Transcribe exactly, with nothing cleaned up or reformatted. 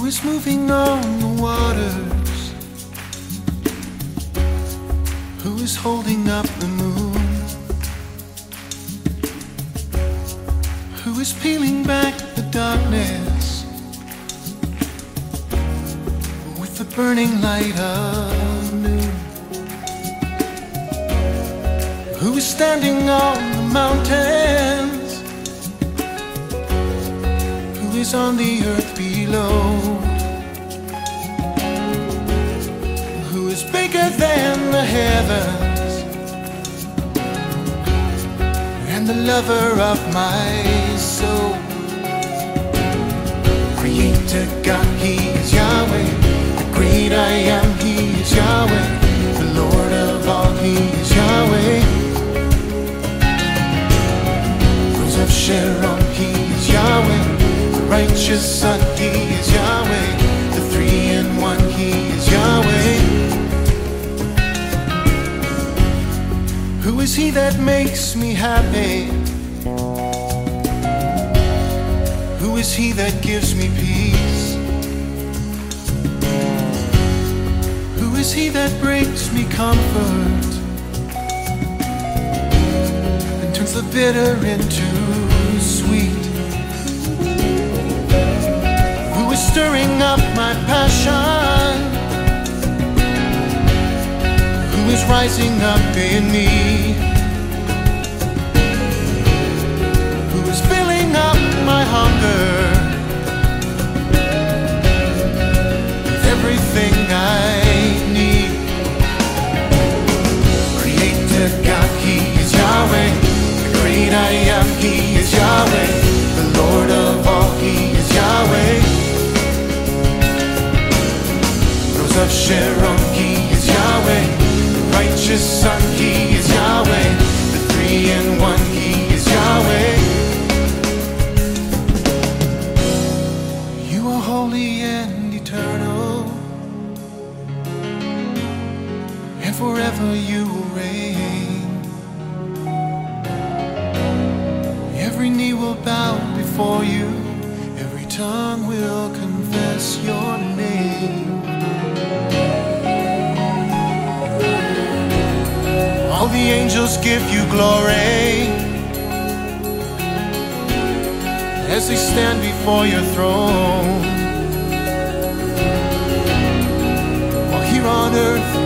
is moving on the waters? Who is holding up the moon? Who is peeling back the darkness with the burning light of noon? Who is standing on the mountains? Who is on the earth below? Who is bigger than the heavens and the lover of my soul? Creator God, He is Yahweh. The great I am, He is Yahweh. The Lord of all, He is Yahweh. Rose of Sharon, He is Yahweh. Righteous Son, He is Yahweh. The three in one, He is Yahweh. Who is He that makes me happy? Who is He that gives me peace? Who is He that brings me comfort and turns the bitter into sweet? Stirring up my passion, who is rising up in me, who is filling up my hunger with everything I need. Creator God, He is Yahweh. The great I am, He is Yahweh. The Lord of all, He is Yahweh. Of Sharon, He is Yahweh. The righteous Son, He is Yahweh. The three in one, He is Yahweh. You are holy and eternal, and forever you will reign. Every knee will bow before you, every tongue will confess your name. All the angels give you glory as they stand before your throne. While here on earth